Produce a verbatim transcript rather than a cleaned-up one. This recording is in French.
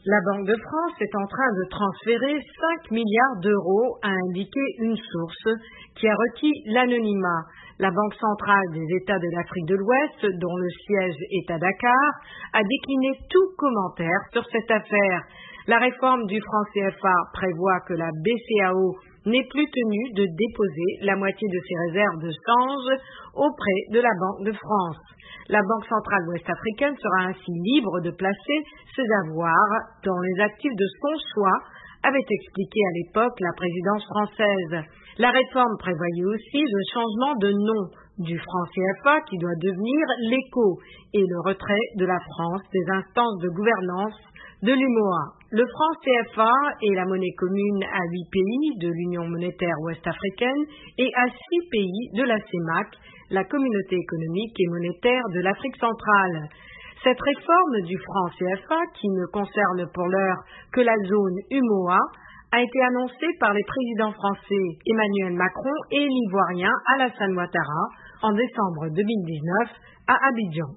La Banque de France est en train de transférer cinq milliards d'euros, a indiqué une source qui a requis l'anonymat. La Banque centrale des États de l'Afrique de l'Ouest, dont le siège est à Dakar, a décliné tout commentaire sur cette affaire. La réforme du franc C F A prévoit que la B C E A O n'est plus tenue de déposer la moitié de ses réserves de change auprès de la Banque de France. La Banque centrale ouest-africaine sera ainsi libre de placer ses avoirs dans les actifs de son choix, avait expliqué à l'époque la présidence française. La réforme prévoyait aussi le changement de nom du franc C F A qui doit devenir l'ECO et le retrait de la France des instances de gouvernance de l'U M O A. Le franc C F A est la monnaie commune à huit pays de l'Union monétaire ouest-africaine et à six pays de la C E M A C, la communauté économique et monétaire de l'Afrique centrale. Cette réforme du franc C F A, qui ne concerne pour l'heure que la zone U M O A, a été annoncée par les présidents français Emmanuel Macron et l'ivoirien Alassane Ouattara en décembre deux mille dix-neuf à Abidjan.